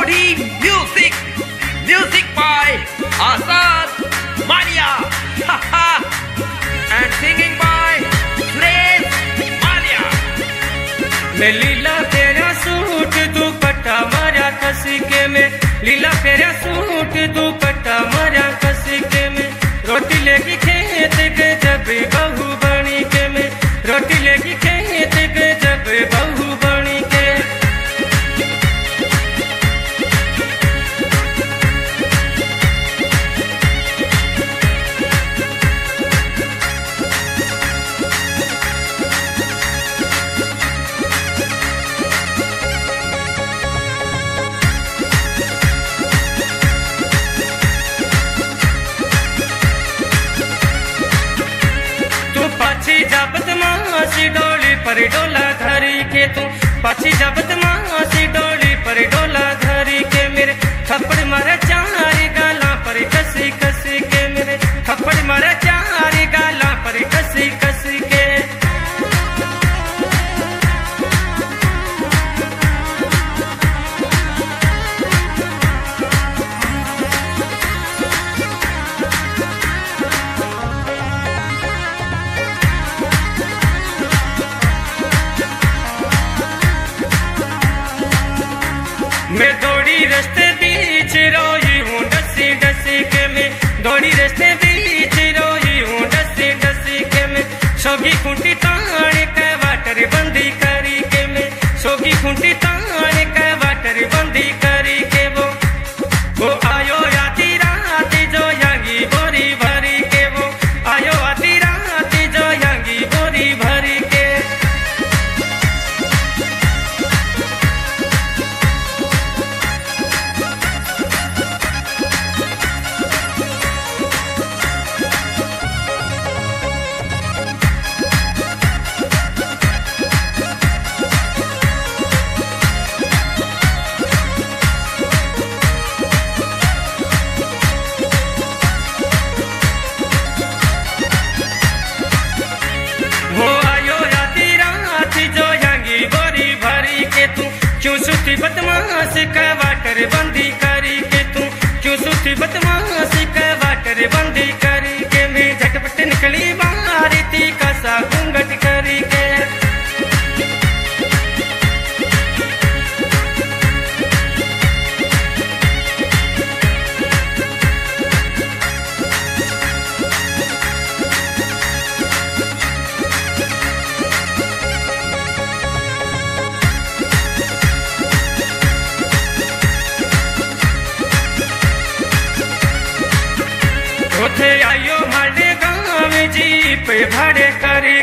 Modi Music. Music by Azad Mania. And singing by Slaves Mania. मैं लीला तेरा suit दुपट्टा मारा कस के में, लीला तेरा सूट दुपट्टा मारा कस के में, रोटी लेगी खेत के जब बहू बनी के में, रोटी लेगी खेत के जब बहू बनी के। जब बदमाशी डोली पर डोला धरी के तू, पाछी जब बदमाशी डोली पर डोला धरी के, मेरे थप्पड़ मारे चार गाला पर कसी कसी के, मेरे थप्पड़ मारे चार गाला पर कसी कसी के। मैं दौड़ी रस्ते बीच रोई हूँ डसी डसी के, मैं दौड़ी रस्ते बीच रोई हूँ डसी डसी के, मैं सोगी खूंटी तान के वाटर बंदी करी के, मैं सोगी खूंटी तान के वाटर बंदी करी के, वो आयो आधी रात जो यांगी बोरी भरी के, वो आयो आधी रात जो यांगी बोरी भरी के। क्यों सुस्ती बदमाश का वाटर बंदी करी के, तू क्यों सुस्ती बदमाश का वाटर बंदी करी के, मैं झटपट निकली बाहर थी कसा घूंघट करी के। उठे आयो माले गाँव जीप भाड़े करी